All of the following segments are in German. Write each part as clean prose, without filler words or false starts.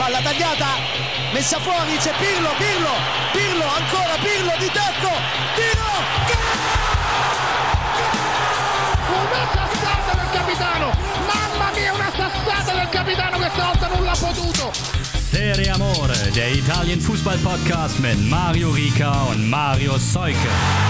palla tagliata, messa fuori, c'è Pirlo, ancora Pirlo di tacco, tiro, una sassata del capitano, mamma mia, una sassata del capitano, questa volta non l'ha potuto. Serie Amore, der Italien-Fußball-Podcast mit Mario Rica und Mario Seuke.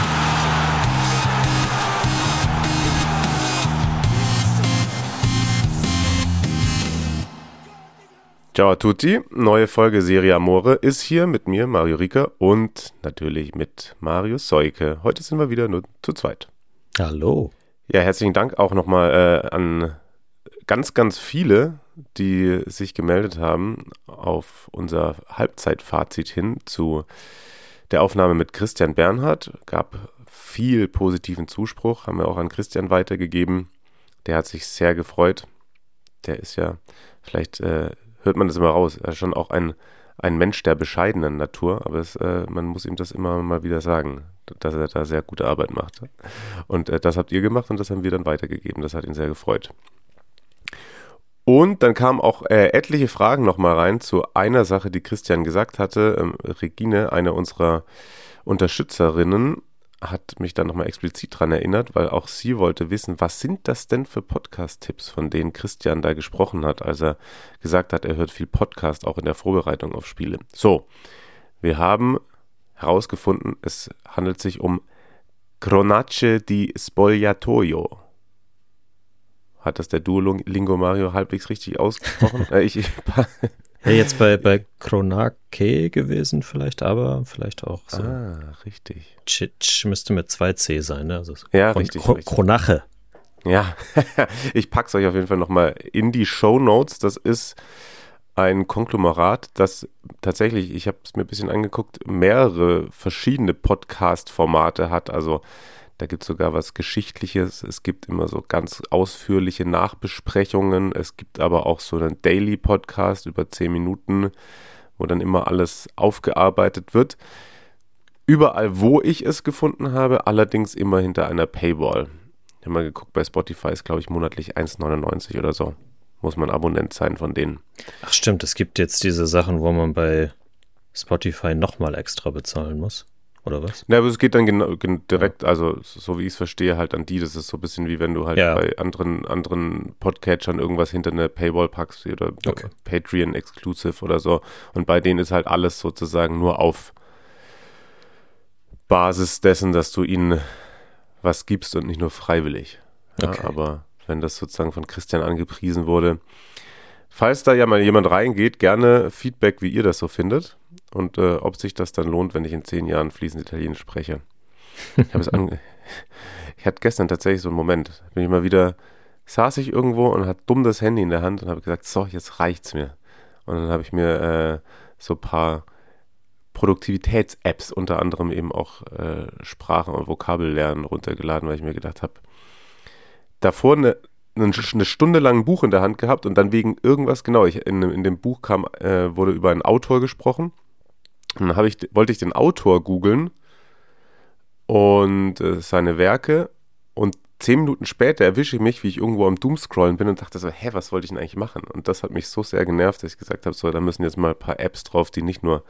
Ciao a tutti, neue Folge Serie Amore ist hier mit mir, Mario Rica, und natürlich mit Mario Seuke. Heute sind wir wieder nur zu zweit. Hallo. Ja, herzlichen Dank auch nochmal an ganz, ganz viele, die sich gemeldet haben auf unser Halbzeitfazit hin zu der Aufnahme mit Christian Bernhard. Gab viel positiven Zuspruch, haben wir auch an Christian weitergegeben. Der hat sich sehr gefreut. Der ist ja, vielleicht hört man das immer raus, er ist schon auch ein Mensch der bescheidenen Natur, aber man muss ihm das immer mal wieder sagen, dass er da sehr gute Arbeit macht. Und das habt ihr gemacht und das haben wir dann weitergegeben. Das hat ihn sehr gefreut. Und dann kamen auch etliche Fragen nochmal rein zu einer Sache, die Christian gesagt hatte. Regine, eine unserer Unterstützerinnen, hat mich dann nochmal explizit dran erinnert, weil auch sie wollte wissen, was sind das denn für Podcast-Tipps, von denen Christian da gesprochen hat, als er gesagt hat, er hört viel Podcast, auch in der Vorbereitung auf Spiele. So, wir haben herausgefunden, es handelt sich um Cronache di Spogliatoio. Hat das der Duolingo Mario halbwegs richtig ausgesprochen? Ja, jetzt bei Kronache gewesen vielleicht, aber vielleicht auch so. Ah, richtig. Chich müsste mit 2 C sein, ne? Also ja, richtig. Kronache. Ja, ich pack's euch auf jeden Fall nochmal in die Shownotes. Das ist ein Konglomerat, das tatsächlich, ich habe es mir ein bisschen angeguckt, mehrere verschiedene Podcast-Formate hat. Also da gibt es sogar was Geschichtliches, es gibt immer so ganz ausführliche Nachbesprechungen, es gibt aber auch so einen Daily-Podcast über 10 Minuten, wo dann immer alles aufgearbeitet wird. Überall, wo ich es gefunden habe, allerdings immer hinter einer Paywall. Ich habe mal geguckt, bei Spotify ist, glaube ich, monatlich 1,99 oder so. Muss man Abonnent sein von denen. Ach stimmt, es gibt jetzt diese Sachen, wo man bei Spotify nochmal extra bezahlen muss. Oder was? Ja, aber es geht dann direkt, also so wie ich es verstehe, halt an die. Das ist so ein bisschen wie wenn du halt bei anderen Podcatchern irgendwas hinter eine Paywall packst oder Patreon Exclusive oder so. Und bei denen ist halt alles sozusagen nur auf Basis dessen, dass du ihnen was gibst und nicht nur freiwillig. Ja, okay. Aber wenn das sozusagen von Christian angepriesen wurde, falls da ja mal jemand reingeht, gerne Feedback, wie ihr das so findet. Und ob sich das dann lohnt, wenn ich in 10 Jahren fließend Italienisch spreche. Ich hatte gestern tatsächlich so einen Moment. Saß ich irgendwo und hatte dumm das Handy in der Hand und habe gesagt, so, jetzt reicht's mir. Und dann habe ich mir so ein paar Produktivitäts-Apps, unter anderem eben auch Sprachen- und Vokabellernen runtergeladen, weil ich mir gedacht habe, davor eine Stunde lang ein Buch in der Hand gehabt und dann wegen irgendwas, in dem Buch wurde über einen Autor gesprochen. Und dann wollte ich den Autor googeln und seine Werke und 10 Minuten später erwische ich mich, wie ich irgendwo am Doomscrollen bin und dachte so, was wollte ich denn eigentlich machen? Und das hat mich so sehr genervt, dass ich gesagt habe, so, da müssen jetzt mal ein paar Apps drauf, die nicht nur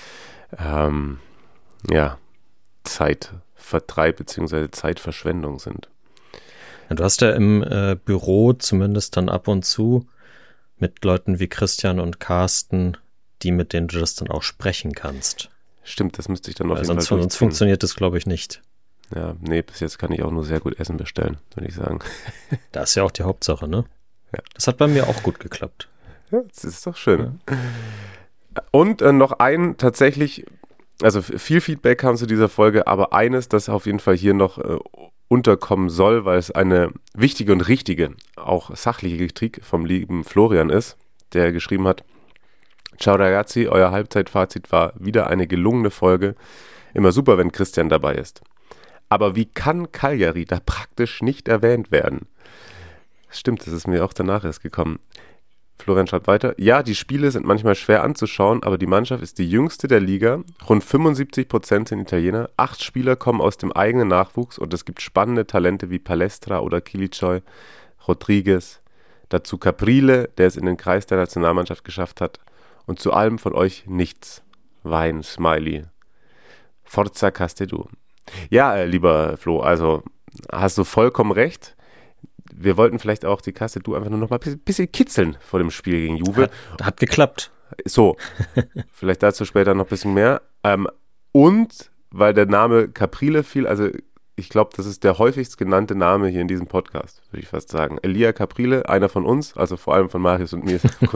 Zeitvertreib bzw. Zeitverschwendung sind. Ja, du hast ja im Büro zumindest dann ab und zu mit Leuten wie Christian und Carsten, mit denen du das dann auch sprechen kannst. Stimmt, das müsste ich dann auf jeden Fall sonst funktioniert das, glaube ich, nicht. Ja, nee, bis jetzt kann ich auch nur sehr gut Essen bestellen, würde ich sagen. Das ist ja auch die Hauptsache, ne? Ja. Das hat bei mir auch gut geklappt. Ja, das ist doch schön. Ja. Und noch ein tatsächlich, also viel Feedback kam zu dieser Folge, aber eines, das auf jeden Fall hier noch unterkommen soll, weil es eine wichtige und richtige, auch sachliche Kritik vom lieben Florian ist, der geschrieben hat: Ciao ragazzi, euer Halbzeitfazit war wieder eine gelungene Folge. Immer super, wenn Christian dabei ist. Aber wie kann Cagliari da praktisch nicht erwähnt werden? Stimmt, das ist mir auch danach erst gekommen. Florian schreibt weiter: Ja, die Spiele sind manchmal schwer anzuschauen, aber die Mannschaft ist die jüngste der Liga. Rund 75% sind Italiener. 8 Spieler kommen aus dem eigenen Nachwuchs und es gibt spannende Talente wie Palestra oder Kilicoj, Rodriguez. Dazu Caprile, der es in den Kreis der Nationalmannschaft geschafft hat. und zu allem von euch nichts. Wein, Smiley. Forza Castedu. Ja, lieber Flo, also hast du vollkommen recht. Wir wollten vielleicht auch die Castedu einfach nur noch mal ein bisschen kitzeln vor dem Spiel gegen Juve. Hat geklappt. So, vielleicht dazu später noch ein bisschen mehr. Und weil der Name Caprile fiel, also ich glaube, das ist der häufigst genannte Name hier in diesem Podcast, würde ich fast sagen. Elia Caprile, einer von uns, also vor allem von Marius und mir.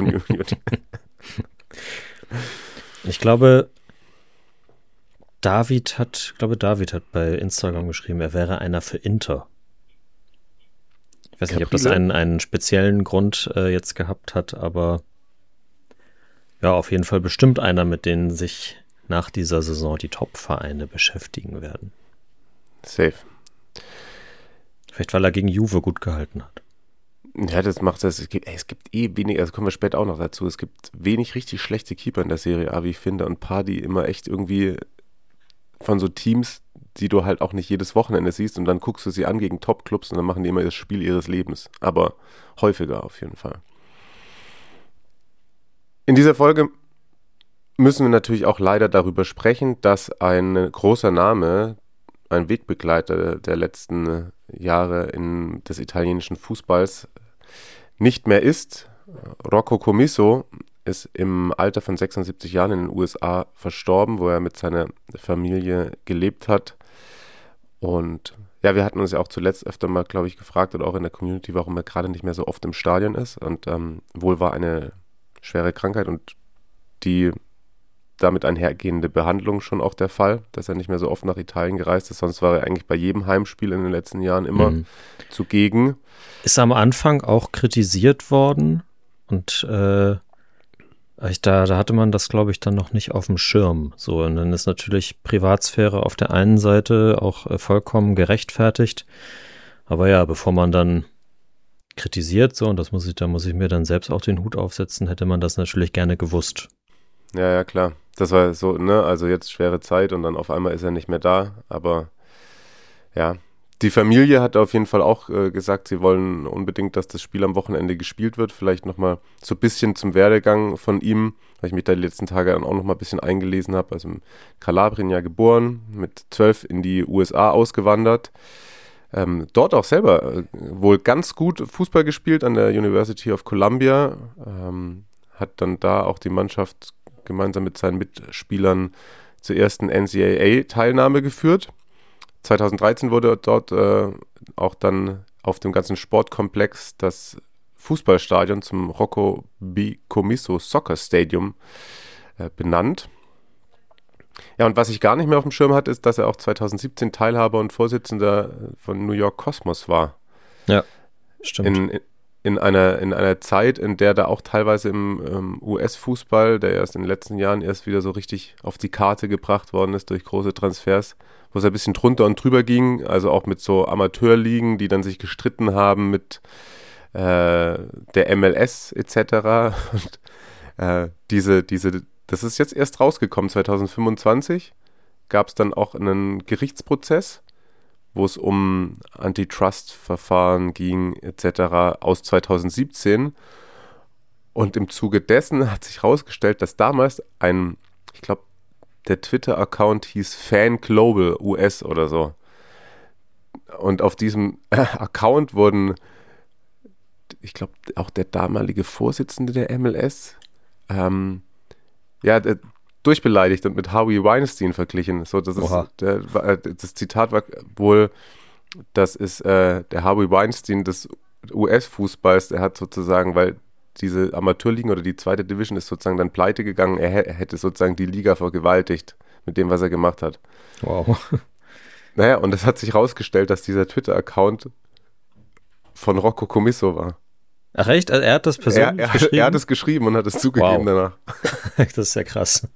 Ich glaube, David hat bei Instagram geschrieben, er wäre einer für Inter. Ich weiß nicht, ob das einen speziellen Grund jetzt gehabt hat, aber ja, auf jeden Fall bestimmt einer, mit denen sich nach dieser Saison die Top-Vereine beschäftigen werden. Safe. Vielleicht, weil er gegen Juve gut gehalten hat. Ja, das macht das. Es gibt wenig, also kommen wir später auch noch dazu, es gibt wenig richtig schlechte Keeper in der Serie A, wie ich finde, und ein paar, die immer echt irgendwie von so Teams, die du halt auch nicht jedes Wochenende siehst und dann guckst du sie an gegen Top-Clubs und dann machen die immer das Spiel ihres Lebens. Aber häufiger auf jeden Fall. In dieser Folge müssen wir natürlich auch leider darüber sprechen, dass ein großer Name, ein Wegbegleiter der letzten Jahre des italienischen Fußballs nicht mehr ist. Rocco Commisso ist im Alter von 76 Jahren in den USA verstorben, wo er mit seiner Familie gelebt hat. Und ja, wir hatten uns ja auch zuletzt öfter mal, glaube ich, gefragt oder auch in der Community, warum er gerade nicht mehr so oft im Stadion ist. Und wohl war eine schwere Krankheit und die damit einhergehende Behandlung schon auch der Fall, dass er nicht mehr so oft nach Italien gereist ist. Sonst war er eigentlich bei jedem Heimspiel in den letzten Jahren immer zugegen. Ist am Anfang auch kritisiert worden und da hatte man das, glaube ich, dann noch nicht auf dem Schirm. So, und dann ist natürlich Privatsphäre auf der einen Seite auch vollkommen gerechtfertigt. Aber ja, bevor man dann kritisiert, so, und da muss ich mir dann selbst auch den Hut aufsetzen, hätte man das natürlich gerne gewusst. Ja, klar. Das war so, ne, also jetzt schwere Zeit und dann auf einmal ist er nicht mehr da, aber ja. Die Familie hat auf jeden Fall auch gesagt, sie wollen unbedingt, dass das Spiel am Wochenende gespielt wird. Vielleicht nochmal so ein bisschen zum Werdegang von ihm, weil ich mich da die letzten Tage dann auch nochmal ein bisschen eingelesen habe. Also in Kalabrien ja geboren, mit 12 in die USA ausgewandert. Dort auch selber wohl ganz gut Fußball gespielt an der University of Columbia. Hat dann da auch die Mannschaft gemeinsam mit seinen Mitspielern zur ersten NCAA-Teilnahme geführt. 2013 wurde dort auch dann auf dem ganzen Sportkomplex das Fußballstadion zum Rocco B. Commisso Soccer Stadium benannt. Ja, und was ich gar nicht mehr auf dem Schirm hatte, ist, dass er auch 2017 Teilhaber und Vorsitzender von New York Cosmos war. Ja, stimmt. In einer Zeit, in der da auch teilweise im US-Fußball, der erst in den letzten Jahren erst wieder so richtig auf die Karte gebracht worden ist durch große Transfers, wo es ein bisschen drunter und drüber ging, also auch mit so Amateurligen, die dann sich gestritten haben mit der MLS etc. Und das ist jetzt erst rausgekommen, 2025 gab es dann auch einen Gerichtsprozess, wo es um Antitrust-Verfahren ging etc. aus 2017. Und im Zuge dessen hat sich herausgestellt, dass damals ich glaube, der Twitter-Account hieß Fan Global US oder so. Und auf diesem Account wurden, ich glaube, auch der damalige Vorsitzende der MLS, durchbeleidigt und mit Harvey Weinstein verglichen. So, das Zitat war wohl, das ist der Harvey Weinstein des US-Fußballs. Er hat sozusagen, weil diese Amateurligen oder die zweite Division ist sozusagen dann pleite gegangen, er hätte sozusagen die Liga vergewaltigt mit dem, was er gemacht hat. Wow. Naja, und es hat sich rausgestellt, dass dieser Twitter-Account von Rocco Commisso war. Ach echt? Er hat das persönlich geschrieben? Er hat es geschrieben und hat es zugegeben danach. Das ist ja krass.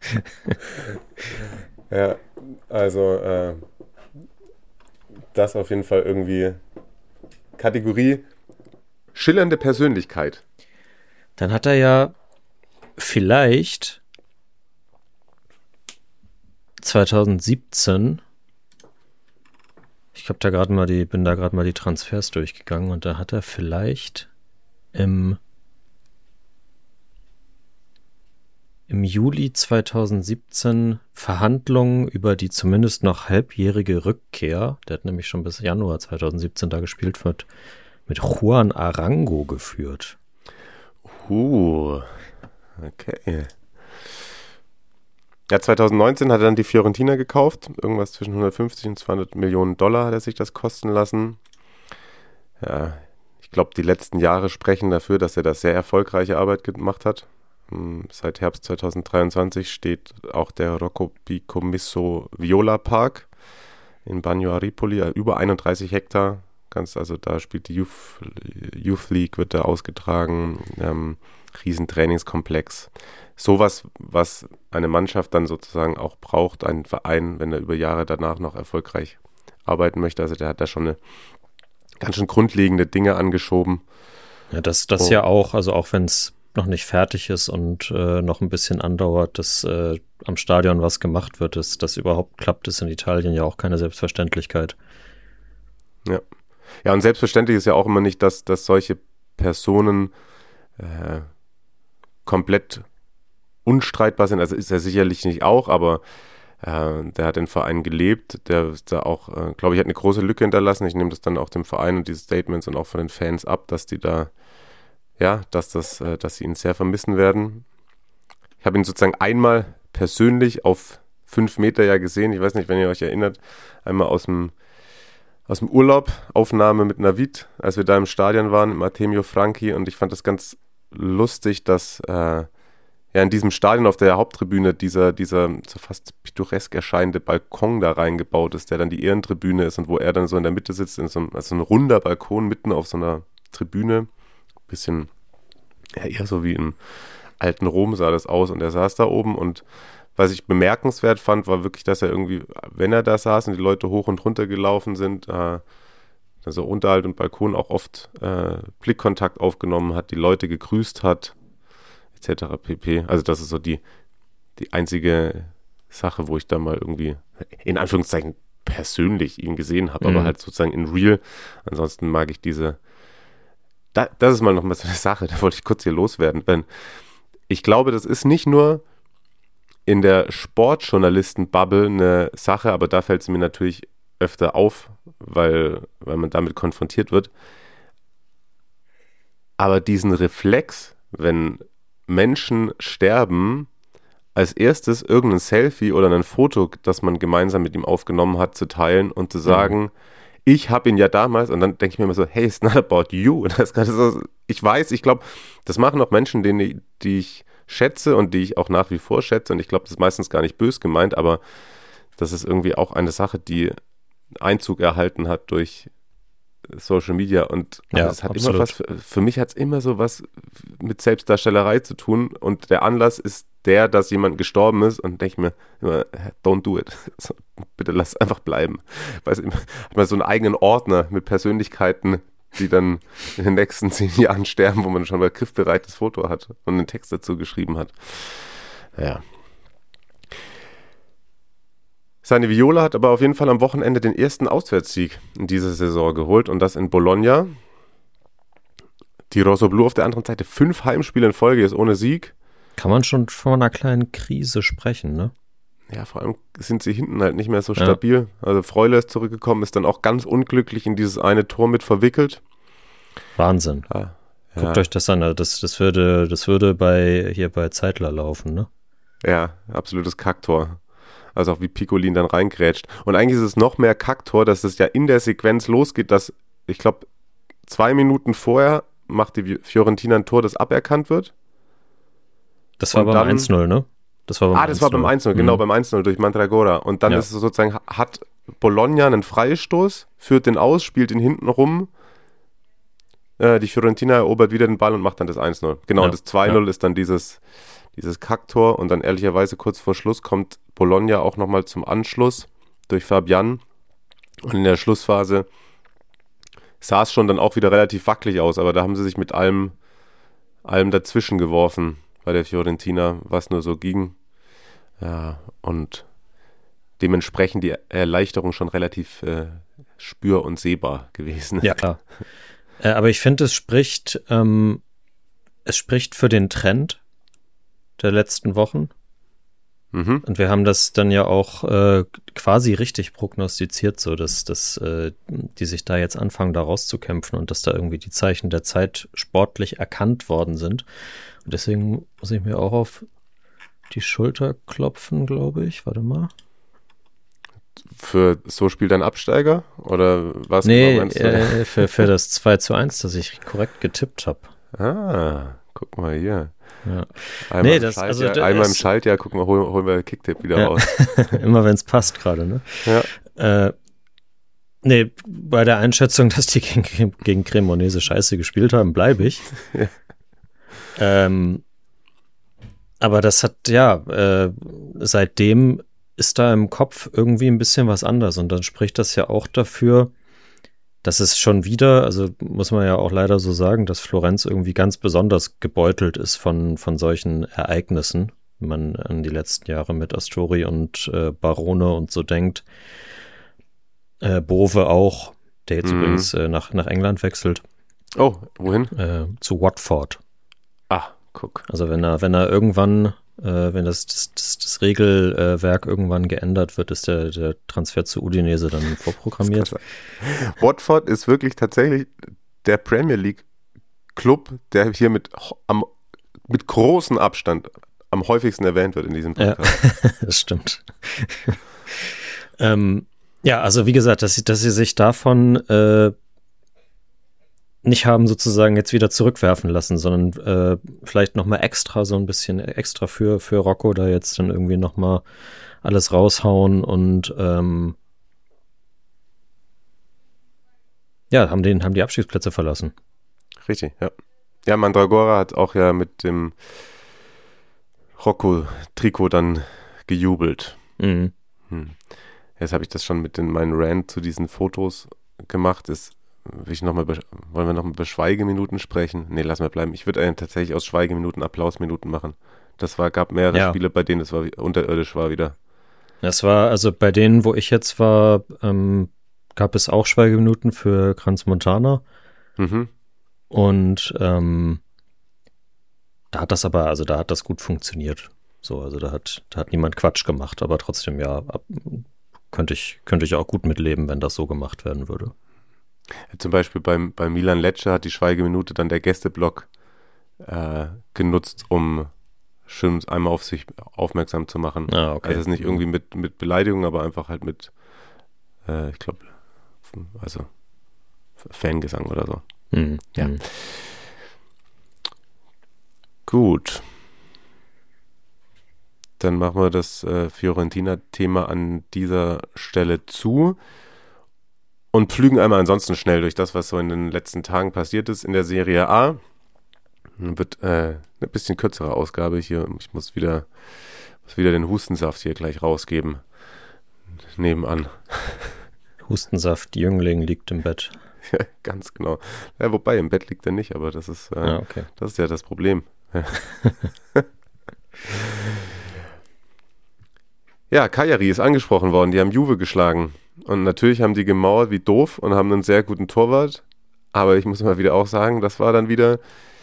Ja, also das auf jeden Fall irgendwie Kategorie schillernde Persönlichkeit. Dann hat er ja vielleicht 2017, ich habe da gerade mal die Transfers durchgegangen und da hat er vielleicht im im Juli 2017 Verhandlungen über die zumindest noch halbjährige Rückkehr, der hat nämlich schon bis Januar 2017 da gespielt, wird mit Juan Arango geführt. Okay. Ja, 2019 hat er dann die Fiorentina gekauft. Irgendwas zwischen 150 und 200 Millionen Dollar hat er sich das kosten lassen. Ja, ich glaube, die letzten Jahre sprechen dafür, dass er da sehr erfolgreiche Arbeit gemacht hat. Seit Herbst 2023 steht auch der Rocco Piccomisso Viola Park in Bagno a Ripoli, über 31 Hektar. Also da spielt die Youth League, wird da ausgetragen, Riesentrainingskomplex. Sowas, was eine Mannschaft dann sozusagen auch braucht, einen Verein, wenn er über Jahre danach noch erfolgreich arbeiten möchte. Also der hat da schon eine ganz schön grundlegende Dinge angeschoben. Ja, das ja auch, also auch wenn es noch nicht fertig ist und noch ein bisschen andauert, dass am Stadion was gemacht wird, dass das überhaupt klappt, ist in Italien ja auch keine Selbstverständlichkeit. Ja, und selbstverständlich ist ja auch immer nicht, dass solche Personen komplett unstreitbar sind. Also ist er sicherlich nicht auch, aber der hat den Verein gelebt, der ist da auch, glaube ich, hat eine große Lücke hinterlassen. Ich nehme das dann auch dem Verein und diese Statements und auch von den Fans ab, dass die da dass sie ihn sehr vermissen werden. Ich habe ihn sozusagen einmal persönlich auf 5 Meter ja gesehen. Ich weiß nicht, wenn ihr euch erinnert, einmal aus dem Urlaub, Aufnahme mit Navid, als wir da im Stadion waren, im Artemio Franchi. Und ich fand das ganz lustig, dass in diesem Stadion auf der Haupttribüne dieser so fast pittoresk erscheinende Balkon da reingebaut ist, der dann die Ehrentribüne ist und wo er dann so in der Mitte sitzt, also ein runder Balkon mitten auf so einer Tribüne. Bisschen, eher so wie im alten Rom sah das aus und er saß da oben und was ich bemerkenswert fand, war wirklich, dass er irgendwie, wenn er da saß und die Leute hoch und runter gelaufen sind, also Unterhalt und Balkon auch oft Blickkontakt aufgenommen hat, die Leute gegrüßt hat, etc. pp. Also das ist so die einzige Sache, wo ich da mal irgendwie, in Anführungszeichen, persönlich ihn gesehen habe, aber halt sozusagen in real. Ansonsten mag ich das ist mal nochmal so eine Sache, da wollte ich kurz hier loswerden, denn ich glaube, das ist nicht nur in der Sportjournalisten-Bubble eine Sache, aber da fällt es mir natürlich öfter auf, weil man damit konfrontiert wird. Aber diesen Reflex, wenn Menschen sterben, als erstes irgendein Selfie oder ein Foto, das man gemeinsam mit ihm aufgenommen hat, zu teilen und zu sagen, ich habe ihn ja damals, und dann denke ich mir immer so, hey, it's not about you. Das ist so, ich glaube, das machen auch Menschen, die ich schätze und die ich auch nach wie vor schätze, und ich glaube, das ist meistens gar nicht bös gemeint, aber das ist irgendwie auch eine Sache, die Einzug erhalten hat durch Social Media, und das hat absolut. Immer was, für mich hat es immer so was mit Selbstdarstellerei zu tun, und der Anlass ist dass jemand gestorben ist, und denke ich mir immer, don't do it. So, bitte lass es einfach bleiben. Weiß immer, hat man so einen eigenen Ordner mit Persönlichkeiten, die dann in den nächsten 10 Jahren sterben, wo man schon mal griffbereites Foto hat und einen Text dazu geschrieben hat. Ja. Seine Viola hat aber auf jeden Fall am Wochenende den ersten Auswärtssieg in dieser Saison geholt, und das in Bologna. Die Rossoblu auf der anderen Seite 5 Heimspiele in Folge ist ohne Sieg. Kann man schon von einer kleinen Krise sprechen, ne? Ja, vor allem sind sie hinten halt nicht mehr so stabil. Ja. Also Freule ist zurückgekommen, ist dann auch ganz unglücklich in dieses eine Tor mit verwickelt. Wahnsinn. Ja. Guckt euch das an, das würde bei Zeitler laufen, ne? Ja, absolutes Kacktor. Also auch wie Piccolin dann reingrätscht. Und eigentlich ist es noch mehr Kacktor, dass es ja in der Sequenz losgeht, dass, ich glaube, 2 Minuten vorher macht die Fiorentina ein Tor, das aberkannt wird. Das war beim 1-0, ne? Das war beim 1-0, genau, beim 1-0 durch Mandragora. Und dann ist es sozusagen, hat Bologna einen Freistoß, führt den aus, spielt ihn hinten rum. Die Fiorentina erobert wieder den Ball und macht dann das 1-0. Genau, und das 2-0 ist dann dieses Kacktor. Und dann ehrlicherweise kurz vor Schluss kommt Bologna auch nochmal zum Anschluss durch Fabian. Und in der Schlussphase sah es schon dann auch wieder relativ wackelig aus, aber da haben sie sich mit allem dazwischen geworfen bei der Fiorentina, was nur so ging. Ja, und dementsprechend die Erleichterung schon relativ spür- und sehbar gewesen. Ja, klar. Aber ich finde, es spricht für den Trend, der letzten Wochen. Mhm. Und wir haben das dann ja auch quasi richtig prognostiziert, so dass die sich da jetzt anfangen, da rauszukämpfen und dass da irgendwie die Zeichen der Zeit sportlich erkannt worden sind. Und deswegen muss ich mir auch auf die Schulter klopfen, glaube ich. Warte mal. Für so spielt ein Absteiger? Oder was? Nee, für das 2:1, das ich korrekt getippt habe. Ah, guck mal hier. Ja. Einmal im Schaltjahr, guck mal, holen wir Kicktipp wieder raus. Immer wenn es passt gerade, ne? Ja. Nee, bei der Einschätzung, dass die gegen Cremonese scheiße gespielt haben, bleibe ich. Ja. Aber das hat, seitdem ist da im Kopf irgendwie ein bisschen was anders. Und dann spricht das ja auch dafür, dass es schon wieder, also muss man ja auch leider so sagen, dass Florenz irgendwie ganz besonders gebeutelt ist von solchen Ereignissen, wenn man an die letzten Jahre mit Astori und Barone und so denkt. Bove auch, der jetzt übrigens nach England wechselt. Oh, wohin? Zu Watford. Ah, guck. Also wenn er irgendwann, wenn das Regelwerk irgendwann geändert wird, ist der Transfer zu Udinese dann vorprogrammiert. Watford ist wirklich tatsächlich der Premier League Club, der hier mit großem Abstand am häufigsten erwähnt wird in diesem Podcast. Ja, das stimmt. Also wie gesagt, dass sie sich davon nicht haben sozusagen jetzt wieder zurückwerfen lassen, sondern vielleicht nochmal extra so ein bisschen extra für Rocco da jetzt dann irgendwie nochmal alles raushauen und haben die Abstiegsplätze verlassen. Richtig, ja. Ja, Mandragora hat auch ja mit dem Rocco-Trikot dann gejubelt. Mhm. Jetzt habe ich das schon mit meinen Rant zu diesen Fotos gemacht. Wollen wir noch mal über Schweigeminuten sprechen? Nee, lass mal bleiben. Ich würde tatsächlich aus Schweigeminuten Applausminuten machen. Gab mehrere Spiele, bei denen es unterirdisch war wieder. Das war, also bei denen, wo ich jetzt war, gab es auch Schweigeminuten für Crans Montana. Mhm. Und da hat das gut funktioniert. So, also da hat niemand Quatsch gemacht, aber trotzdem, ja, könnte ich auch gut mitleben, wenn das so gemacht werden würde. Zum Beispiel bei Milan Lecce hat die Schweigeminute dann der Gästeblock genutzt, um schön einmal auf sich aufmerksam zu machen. Ah, okay. Also es ist nicht irgendwie mit Beleidigung, aber einfach halt mit, ich glaube, also Fangesang oder so. Mhm. Ja. Gut. Dann machen wir das Fiorentina-Thema an dieser Stelle zu und pflügen einmal ansonsten schnell durch das, was so in den letzten Tagen passiert ist in der Serie A. Wird eine bisschen kürzere Ausgabe hier. Ich muss wieder den Hustensaft hier gleich rausgeben. Nebenan. Hustensaft, Jüngling liegt im Bett. Ja, ganz genau. Ja, wobei, im Bett liegt er nicht, aber das ist, okay. Das ist ja das Problem. Ja, Cagliari ist angesprochen worden. Die haben Juve geschlagen. Und natürlich haben die gemauert wie doof und haben einen sehr guten Torwart. Aber ich muss mal wieder auch sagen, das war dann wieder,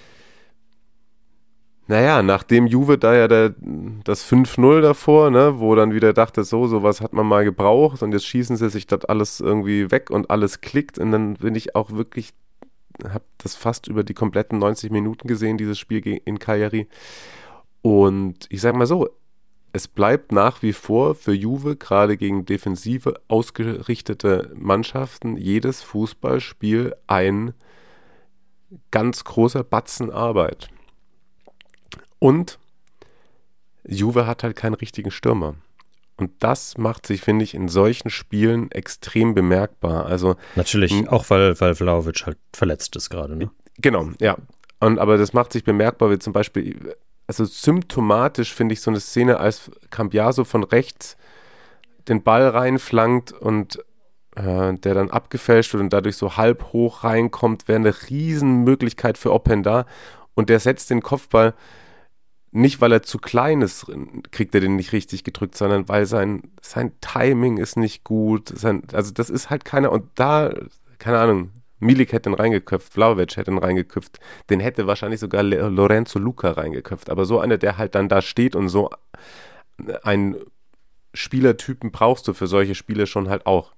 nachdem Juve da ja das 5-0 davor, ne, wo dann wieder dachte, sowas hat man mal gebraucht und jetzt schießen sie sich das alles irgendwie weg und alles klickt. Und dann bin ich auch wirklich, habe das fast über die kompletten 90 Minuten gesehen, dieses Spiel in Cagliari. Und ich sag mal so, es bleibt nach wie vor für Juve, gerade gegen defensive ausgerichtete Mannschaften, jedes Fußballspiel ein ganz großer Batzen Arbeit. Und Juve hat halt keinen richtigen Stürmer. Und das macht sich, finde ich, in solchen Spielen extrem bemerkbar. Also natürlich, auch weil Vlahovic halt verletzt ist gerade, ne? Genau, ja. Aber das macht sich bemerkbar, wie zum Beispiel, also symptomatisch finde ich so eine Szene, als Cambiaso von rechts den Ball reinflankt und der dann abgefälscht wird und dadurch so halb hoch reinkommt, wäre eine Riesenmöglichkeit für Openda. Und der setzt den Kopfball nicht, weil er zu klein ist, kriegt er den nicht richtig gedrückt, sondern weil sein Timing ist nicht gut. Also das ist halt keiner. Und da, keine Ahnung, Milik hätte ihn reingeköpft, Vlahovic hätte ihn reingeköpft, den hätte wahrscheinlich sogar Lorenzo Luca reingeköpft. Aber so einer, der halt dann da steht und so einen Spielertypen brauchst du für solche Spiele schon halt auch.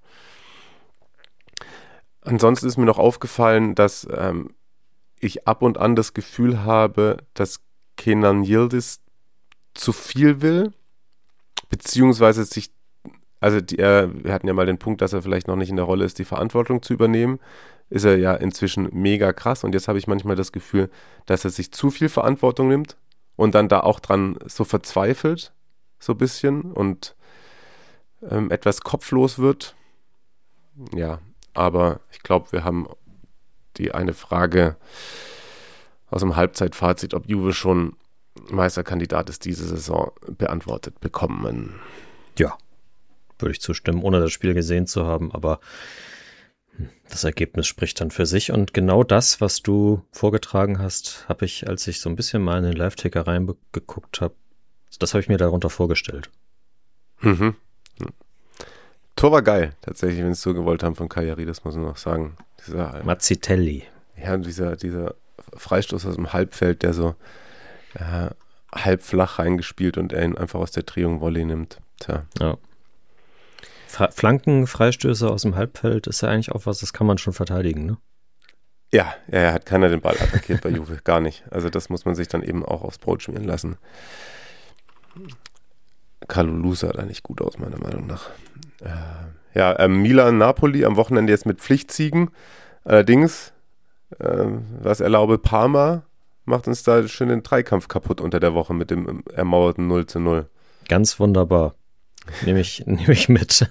Ansonsten ist mir noch aufgefallen, dass ich ab und an das Gefühl habe, dass Kenan Yildiz zu viel will, beziehungsweise wir hatten ja mal den Punkt, dass er vielleicht noch nicht in der Rolle ist, die Verantwortung zu übernehmen. Ist er ja inzwischen mega krass und jetzt habe ich manchmal das Gefühl, dass er sich zu viel Verantwortung nimmt und dann da auch dran so verzweifelt, so ein bisschen und etwas kopflos wird. Ja, aber ich glaube, wir haben die eine Frage aus dem Halbzeitfazit, ob Juve schon Meisterkandidat ist, diese Saison beantwortet bekommen. Ja, würde ich zustimmen, ohne das Spiel gesehen zu haben, aber das Ergebnis spricht dann für sich und genau das, was du vorgetragen hast, habe ich, als ich so ein bisschen mal in den Live-Ticker reingeguckt habe, das habe ich mir darunter vorgestellt. Mhm. Tor war geil, tatsächlich, wenn sie es so gewollt haben von Cagliari, das muss man noch sagen. Mazzitelli. Ja, dieser Freistoß aus dem Halbfeld, der so halb flach reingespielt und er ihn einfach aus der Drehung-Volley nimmt. Tja. Ja. Flanken, Freistöße aus dem Halbfeld ist ja eigentlich auch was, das kann man schon verteidigen, ne? Ja, hat keiner den Ball attackiert bei Juve, gar nicht. Also das muss man sich dann eben auch aufs Brot schmieren lassen. Kalulu sah da nicht gut aus, meiner Meinung nach. Milan-Napoli am Wochenende jetzt mit Pflichtsiegen. Allerdings, was erlaube Parma, macht uns da schön den Dreikampf kaputt unter der Woche mit dem ermauerten 0:0. Ganz wunderbar. Nehme ich mit.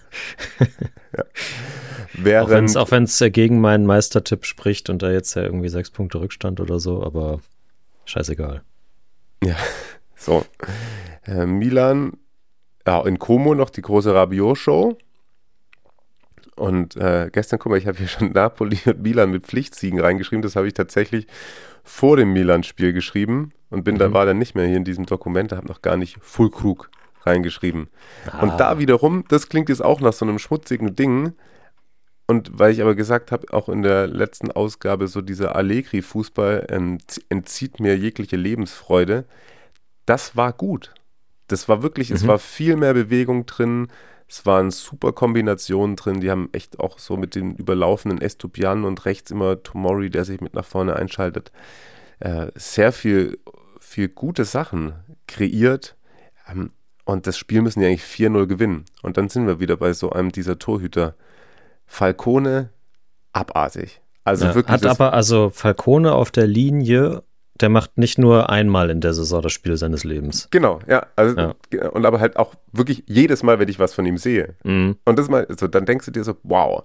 Ja. Auch wenn es gegen meinen Meistertipp spricht und da jetzt ja irgendwie 6 Punkte Rückstand oder so, aber scheißegal. Ja, so. Milan, in Como noch die große Rabiot-Show. Und gestern, guck mal, ich habe hier schon Napoli und Milan mit Pflichtsiegen reingeschrieben. Das habe ich tatsächlich vor dem Milan-Spiel geschrieben und war dann nicht mehr hier in diesem Dokument, habe noch gar nicht Füllkrug reingeschrieben. Und da wiederum, das klingt jetzt auch nach so einem schmutzigen Ding. Und weil ich aber gesagt habe, auch in der letzten Ausgabe, so dieser Allegri-Fußball entzieht mir jegliche Lebensfreude. Das war gut. Das war wirklich, es war viel mehr Bewegung drin. Es waren super Kombinationen drin. Die haben echt auch so mit den überlaufenden Estupiñán und rechts immer Tomori, der sich mit nach vorne einschaltet, sehr viel gute Sachen kreiert. Und das Spiel müssen die eigentlich 4:0 gewinnen. Und dann sind wir wieder bei so einem dieser Torhüter. Falcone, abartig. Also wirklich. Also Falcone auf der Linie, der macht nicht nur einmal in der Saison das Spiel seines Lebens. Genau, ja. Und aber halt auch wirklich jedes Mal, wenn ich was von ihm sehe. Und das mal, also dann denkst du dir so, wow.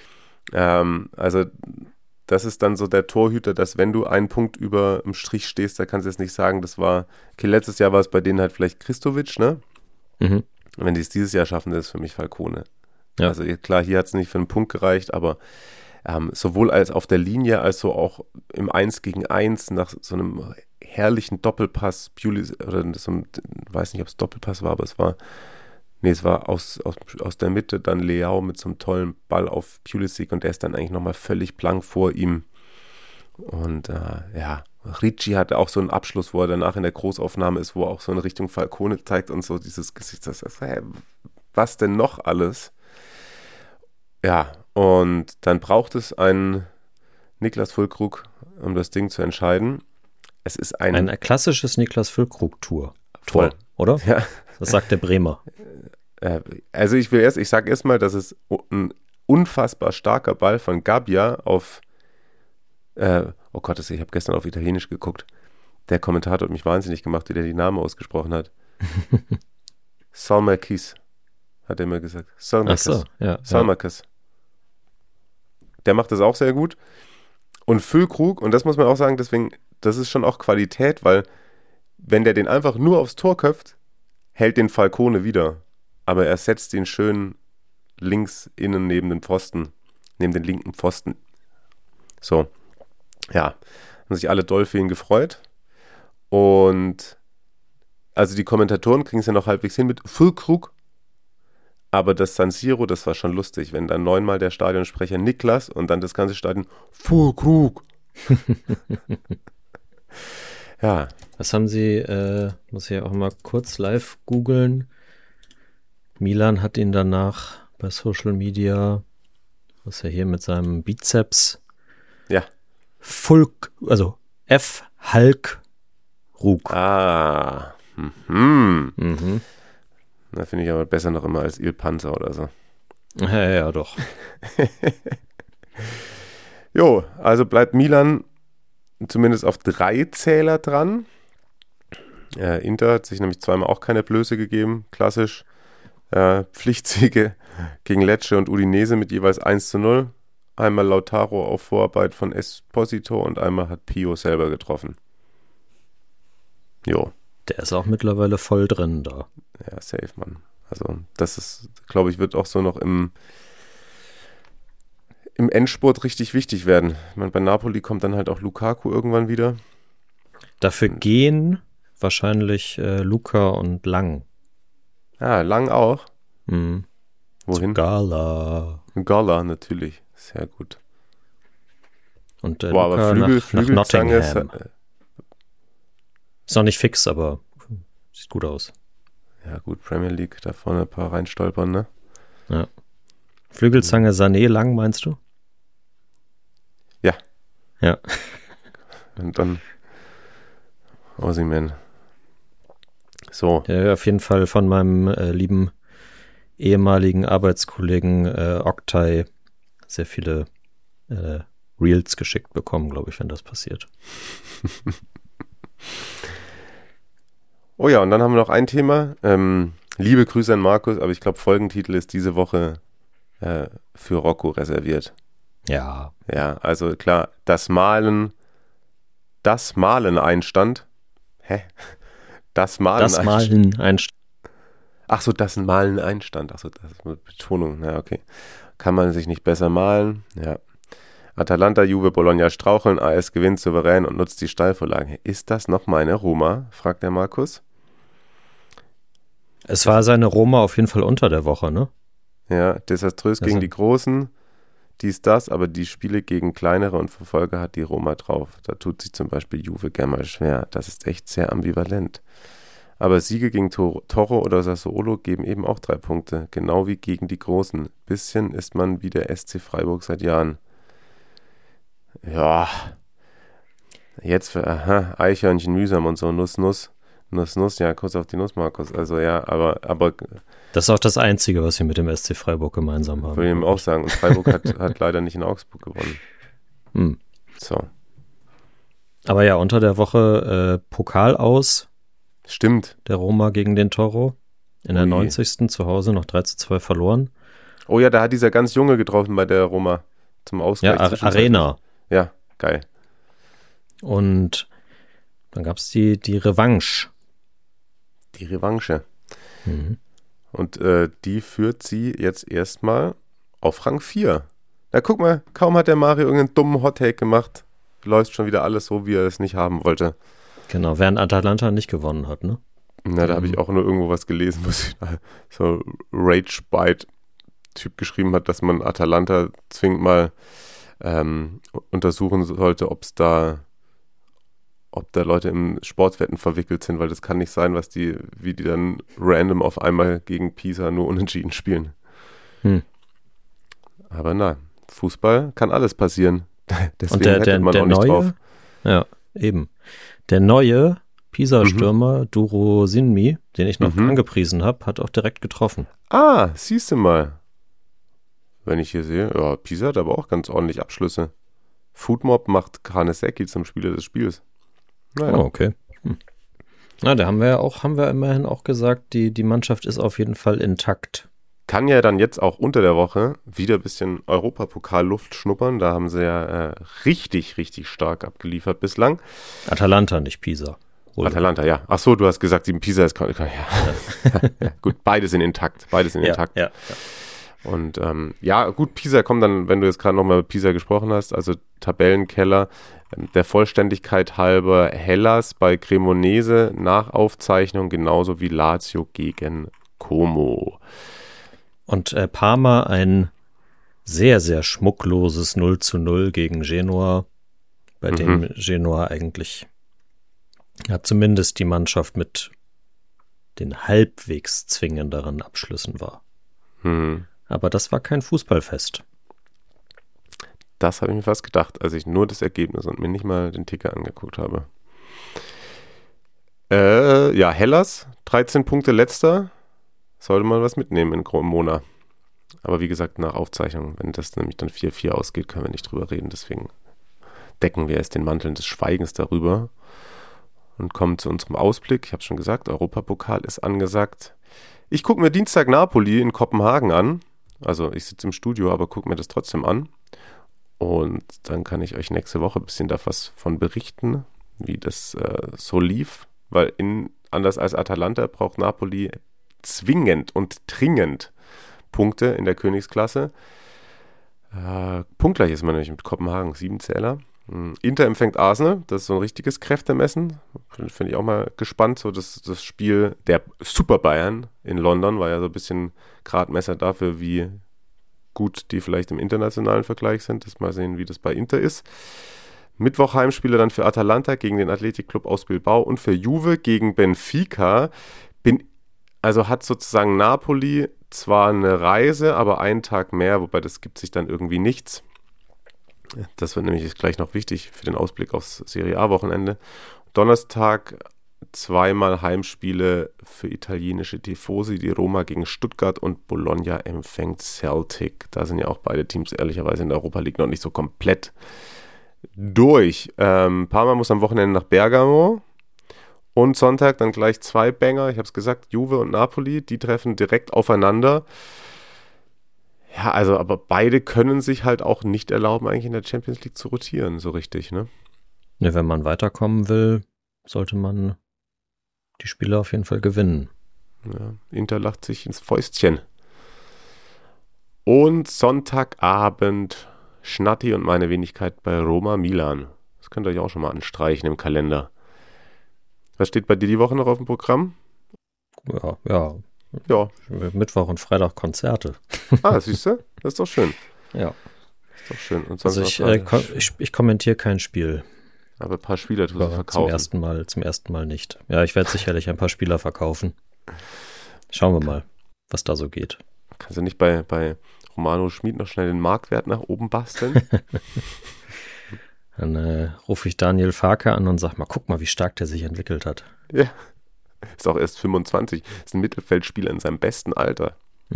Also das ist dann so der Torhüter, dass wenn du einen Punkt über dem Strich stehst, da kannst du jetzt nicht sagen, das war, okay, letztes Jahr war es bei denen halt vielleicht Kristovic, ne? Wenn die es dieses Jahr schaffen, das ist für mich Falcone. Ja. Also klar, hier hat es nicht für einen Punkt gereicht, aber sowohl als auf der Linie, als so auch im 1-gegen-1 nach so einem herrlichen Doppelpass, weiß nicht, ob es Doppelpass war, aber es war aus der Mitte dann Leao mit so einem tollen Ball auf Pulisic und der ist dann eigentlich nochmal völlig blank vor ihm. Und Ricci hatte auch so einen Abschluss, wo er danach in der Großaufnahme ist, wo er auch so in Richtung Falcone zeigt und so dieses Gesicht, was denn noch alles? Ja, und dann braucht es einen Niklas Füllkrug, um das Ding zu entscheiden. Es ist ein klassisches Niklas Füllkrug-Tor, oder? Ja. Das sagt der Bremer. Also ich sage erstmal, dass es ein unfassbar starker Ball von Gabbia auf oh Gott, ich habe gestern auf Italienisch geguckt. Der Kommentator hat mich wahnsinnig gemacht, wie der die Namen ausgesprochen hat. Salmakis, hat er immer gesagt. Salmakis. Ach so, ja. Salmakis. Der macht das auch sehr gut. Und Füllkrug, und das muss man auch sagen, deswegen, das ist schon auch Qualität, weil wenn der den einfach nur aufs Tor köpft, hält den Falcone wieder. Aber er setzt ihn schön links innen neben den linken Pfosten. So. Ja, haben sich alle doll für ihn gefreut. Und also die Kommentatoren kriegen es ja noch halbwegs hin mit Füllkrug. Aber das San Siro, das war schon lustig, wenn dann 9-mal der Stadionsprecher Niklas und dann das ganze Stadion Füllkrug. Ja. Was haben sie, muss ich ja auch mal kurz live googeln. Milan hat ihn danach bei Social Media, was er hier mit seinem Bizeps, Ja. also F. Halkrug. Ah. Mhm. Da finde ich aber besser noch immer als Il Panzer oder so. Ja, doch. Jo, also bleibt Milan zumindest auf 3 Zähler dran. Inter hat sich nämlich zweimal auch keine Blöße gegeben, klassisch. Pflichtsiege gegen Lecce und Udinese mit jeweils 1:0. Einmal Lautaro auf Vorarbeit von Esposito und einmal hat Pio selber getroffen. Jo. Der ist auch mittlerweile voll drin da. Ja, safe, Mann. Also das ist, glaube ich, wird auch so noch im Endspurt richtig wichtig werden. Ich meine, bei Napoli kommt dann halt auch Lukaku irgendwann wieder. Dafür gehen wahrscheinlich Luca und Lang. Ja, Lang auch. Mhm. Wohin? Gala. Gala, natürlich. Sehr gut. Und Boah, Luca aber nach Flügelzange Nottingham. Ist noch nicht fix, aber sieht gut aus. Ja gut, Premier League, da vorne ein paar reinstolpern, ne? Ja. Flügelzange Sané Lang, meinst du? Ja. Ja. Und dann Osimhen. So. Ja, auf jeden Fall von meinem lieben ehemaligen Arbeitskollegen Oktay sehr viele Reels geschickt bekommen, glaube ich, wenn das passiert. Oh ja, und dann haben wir noch ein Thema. Liebe Grüße an Markus, aber ich glaube, Folgentitel ist diese Woche für Rocco reserviert. Ja. Ja, also klar, das Malen Einstand. Hä? Das Malen Einstand. Ach so, das Malen Einstand. Ach so, das ist mit Betonung. Ja, okay. Kann man sich nicht besser malen. Ja. Atalanta, Juve, Bologna straucheln, AS gewinnt souverän und nutzt die Steilvorlagen. Ist das noch meine Roma? Fragt der Markus. Es war seine Roma auf jeden Fall unter der Woche, ne? Ja, desaströs gegen die Großen, das, aber die Spiele gegen kleinere und Verfolger hat die Roma drauf. Da tut sich zum Beispiel Juve gerne mal schwer. Das ist echt sehr ambivalent. Aber Siege gegen Toro oder Sassuolo geben eben auch 3 Punkte, genau wie gegen die Großen. Bisschen ist man wie der SC Freiburg seit Jahren. Ja, jetzt für Eichhörnchen mühsam und so, Nuss, ja, kurz auf die Nuss, Markus. Also ja, aber das ist auch das Einzige, was wir mit dem SC Freiburg gemeinsam haben. Würde ich ihm auch sagen. Und Freiburg hat leider nicht in Augsburg gewonnen. So. Aber ja, unter der Woche Pokal aus. Stimmt. Der Roma gegen den Toro. In der 90. zu Hause noch 3:2 verloren. Oh ja, da hat dieser ganz Junge getroffen bei der Roma zum Ausgleich. Ja, Arena. Ja, geil. Und dann gab es die Revanche. Die Revanche. Mhm. Und die führt sie jetzt erstmal auf Rang 4. Na guck mal, kaum hat der Mario irgendeinen dummen Hottake gemacht, läuft schon wieder alles so, wie er es nicht haben wollte. Genau, während Atalanta nicht gewonnen hat, ne? Na, da habe ich auch nur irgendwo was gelesen, wo so Rage-Bite-Typ geschrieben hat, dass man Atalanta zwingend mal untersuchen sollte, ob da Leute im Sportwetten verwickelt sind, weil das kann nicht sein, wie die dann random auf einmal gegen Pisa nur unentschieden spielen. Aber na, Fußball kann alles passieren. Deswegen hätte man auch nicht drauf. Ja, eben. Der neue Pisa-Stürmer Duro Sinmi, den ich noch angepriesen habe, hat auch direkt getroffen. Ah, siehst du mal. Wenn ich hier sehe, ja, Pisa hat aber auch ganz ordentlich Abschlüsse. Foodmob macht Kanesecki zum Spieler des Spiels. Naja. Oh, okay. Na, da haben wir immerhin auch gesagt, die Mannschaft ist auf jeden Fall intakt. Kann ja dann jetzt auch unter der Woche wieder ein bisschen Europapokal-Luft schnuppern. Da haben sie ja richtig, richtig stark abgeliefert bislang. Atalanta, nicht Pisa. Atalanta, ja. Ach so, du hast gesagt, Pisa ist... Ja. Gut, beide sind intakt. Ja. Und ja, gut, Pisa kommt dann, wenn du jetzt gerade nochmal über Pisa gesprochen hast, also Tabellenkeller, der Vollständigkeit halber Hellas bei Cremonese nach Aufzeichnung, genauso wie Lazio gegen Como. Und Parma ein sehr, sehr schmuckloses 0:0 gegen Genua, bei dem Genua eigentlich zumindest die Mannschaft mit den halbwegs zwingenderen Abschlüssen war. Aber das war kein Fußballfest. Das habe ich mir fast gedacht, als ich nur das Ergebnis und mir nicht mal den Ticker angeguckt habe. Hellas, 13 Punkte letzter. Sollte man was mitnehmen in Cremona. Aber wie gesagt, nach Aufzeichnung, wenn das nämlich dann 4-4 ausgeht, können wir nicht drüber reden. Deswegen decken wir jetzt den Mantel des Schweigens darüber und kommen zu unserem Ausblick. Ich habe schon gesagt, Europapokal ist angesagt. Ich gucke mir Dienstag Napoli in Kopenhagen an. Also ich sitze im Studio, aber gucke mir das trotzdem an. Und dann kann ich euch nächste Woche ein bisschen davon berichten, wie das so lief. Weil anders als Atalanta braucht Napoli zwingend und dringend Punkte in der Königsklasse. Punktgleich ist man nämlich mit Kopenhagen, 7 Zähler. Inter empfängt Arsenal, das ist so ein richtiges Kräftemessen. Finde ich auch mal gespannt. So das Spiel der Super Bayern in London war ja so ein bisschen Gradmesser dafür, wie gut die vielleicht im internationalen Vergleich sind. Das mal sehen, wie das bei Inter ist. Mittwoch Heimspiele dann für Atalanta gegen den Athletic Club aus Bilbao und für Juve gegen Benfica. Hat sozusagen Napoli zwar eine Reise, aber einen Tag mehr, wobei das gibt sich dann irgendwie nichts. Das wird nämlich gleich noch wichtig für den Ausblick aufs Serie A-Wochenende. Donnerstag 2-mal Heimspiele für italienische Tifosi, die Roma gegen Stuttgart und Bologna empfängt Celtic. Da sind ja auch beide Teams ehrlicherweise in der Europa League noch nicht so komplett durch. Parma muss am Wochenende nach Bergamo. Und Sonntag dann gleich 2 Banger, ich habe es gesagt, Juve und Napoli, die treffen direkt aufeinander. Ja, also, aber beide können sich halt auch nicht erlauben, eigentlich in der Champions League zu rotieren, so richtig, ne? Ja, wenn man weiterkommen will, sollte man die Spiele auf jeden Fall gewinnen. Ja, Inter lacht sich ins Fäustchen. Und Sonntagabend Schnatti und meine Wenigkeit bei Roma Milan. Das könnt ihr euch auch schon mal anstreichen im Kalender. Was steht bei dir die Woche noch auf dem Programm? Ja. Mittwoch und Freitag Konzerte. Siehst du? Das ist doch schön. Ja. Das ist doch schön. Und also ich kommentiere kein Spiel. Aber ein paar Spieler tust du verkaufen. Zum ersten Mal nicht. Ja, ich werde sicherlich ein paar Spieler verkaufen. Schauen wir mal, was da so geht. Kannst du nicht bei Romano Schmid noch schnell den Marktwert nach oben basteln? Dann rufe ich Daniel Farke an und sag mal, guck mal, wie stark der sich entwickelt hat. Ja, ist auch erst 25. Ist ein Mittelfeldspieler in seinem besten Alter.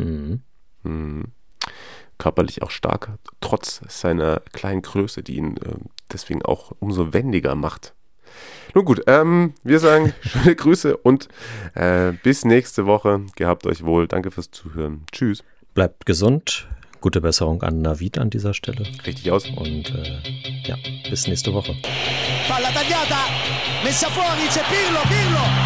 Körperlich auch stark, trotz seiner kleinen Größe, die ihn deswegen auch umso wendiger macht. Nun gut, wir sagen schöne Grüße und bis nächste Woche. Gehabt euch wohl. Danke fürs Zuhören. Tschüss. Bleibt gesund. Gute Besserung an Navid an dieser Stelle. Richtig aus. Und bis nächste Woche. Palla tagliata, messa fuori, c'è Pirlo.